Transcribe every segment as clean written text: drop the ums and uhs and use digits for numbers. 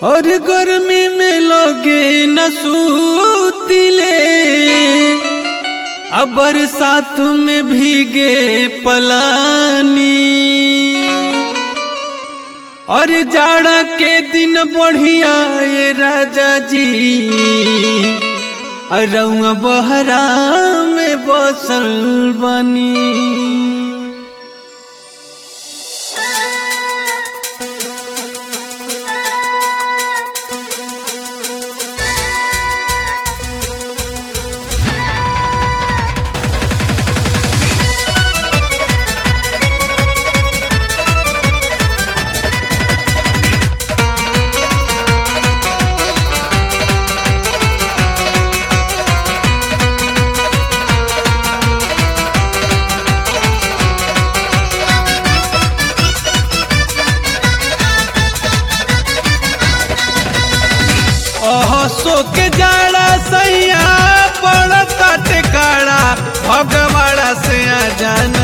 और गर्मी में लोगे न सूतिले, अब बरसात में भीगे पलानी। और जाड़ा के दिन बढ़िया ये राजा जी, रउआ बहरा में बसल बनी। सो के जाड़ा सैया पड़ता टिकाड़ा, भगवाड़ा से आ जाना।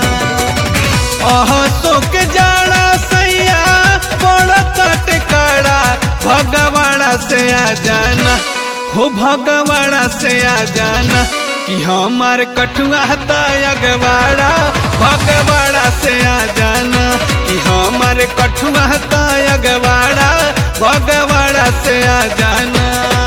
सो के जाड़ा सैया पड़ता टिकाड़ा, भगवाड़ा से आ जाना। हो भगवाड़ा से आ जाना कि हमार कठुआ अगवाड़ा, भगवाड़ा से आ जाना कि हमार कठुआ अगवाड़ा, भगवाड़ा से आ जाना।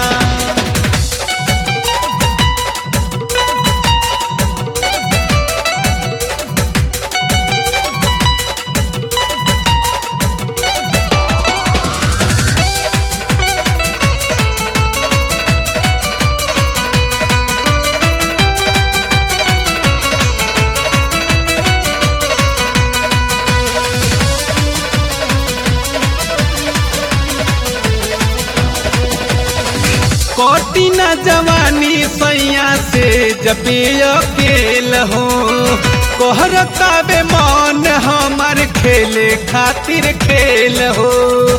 कोटी न जवानी सैया से जबे अकेल हो, कोहरता बे मन हमार खेले खातिर खेल हो।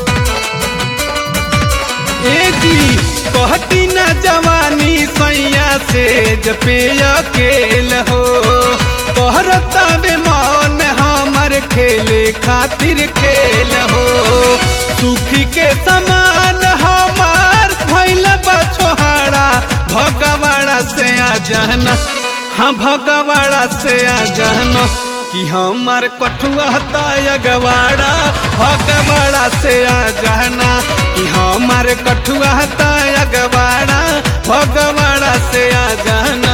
कोटी न जवानी सैया से जबे अकेल हो, कोहरता बे मन हमार खेले खातिर खेल हो। सुखी के समान हमार भैल बछोहाड़ा, भगवाड़ा से आ जाना। हाँ भगवाड़ा से आ जाना कि हमार कठुआ अगवाड़ा, भगवाड़ा से आ जाना कि हमार कठुआ अगवाड़ा, भगवाड़ा से आ जाना।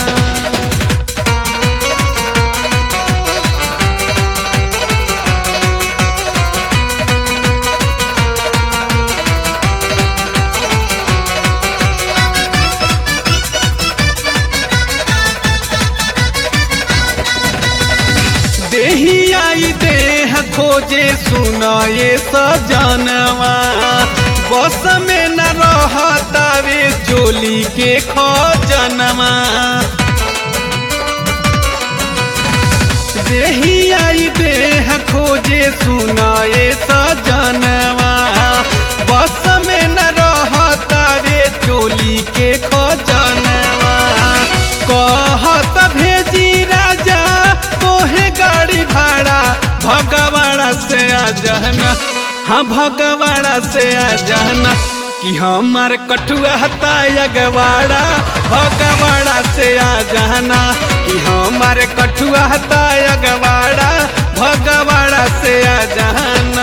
देही आई देह खोजे सुनाए सजनवा, बस में न रहतावे चोली के खजनवा। देही आई देह खोजे सुनाए सजनवा, बस में न रहतावे चोली के खजनवा। कहत भेजी राजा तोहे गाड़ी भाड़ा, भगवाड़ा से आ जाना। हाँ भगवाड़ा से आ जाना कि हमार कठुआ अगवाड़ा, भगवाड़ा से आ जाना कि हमार कठुआ अगवाड़ा, भगवाड़ा से आ जाना।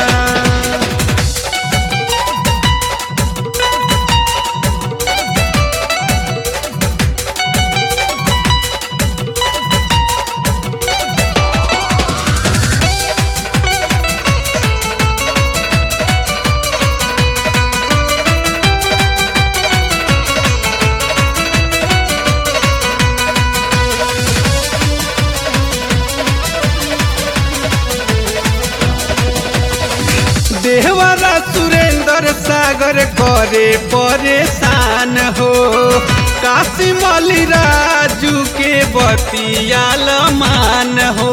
देहवारा सुरेंद्र सागर करे परेशान हो, काशी मौली राजू के बतियाल मान हो।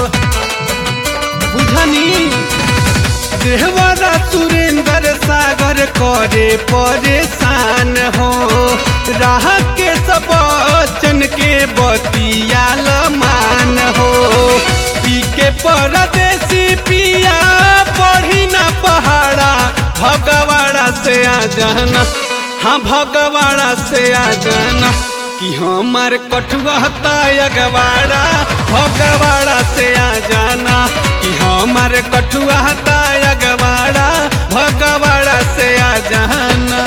बुझनी देहवारा सुरेंद्र सागर करे परेशान हो, राह के सब बचन के बतियाल मान हो। पी के परदेसी पिया पढ़ी ना पहाड़ा, भगवाड़ा से आ जाना, हाँ भगवाड़ा से आ जाना कि हमार कठुआ अगवाड़ा, भगवाड़ा से आ जाना कि हमार कठुआ अगवाड़ा, भगवाड़ा से आ जाना।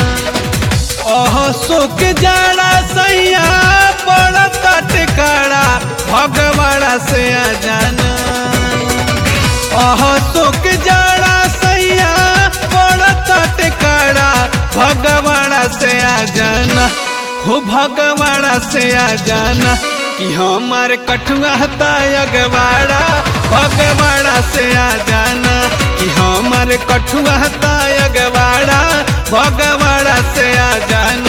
शोक जाड़ा सैया पड़ता टिकाड़ा, भगवाड़ा से आ जाना। शोक जाड़ा सैया पड़ता टिकाड़ा, भगवाड़ा से आ जाना, हो भगवाड़ा से आ जाना कि हमार कठुआ अगवाड़ा, भगवाड़ा से आ जाना कि हमार कठुआ अगवाड़ा, भगवाड़ा से आ जाना।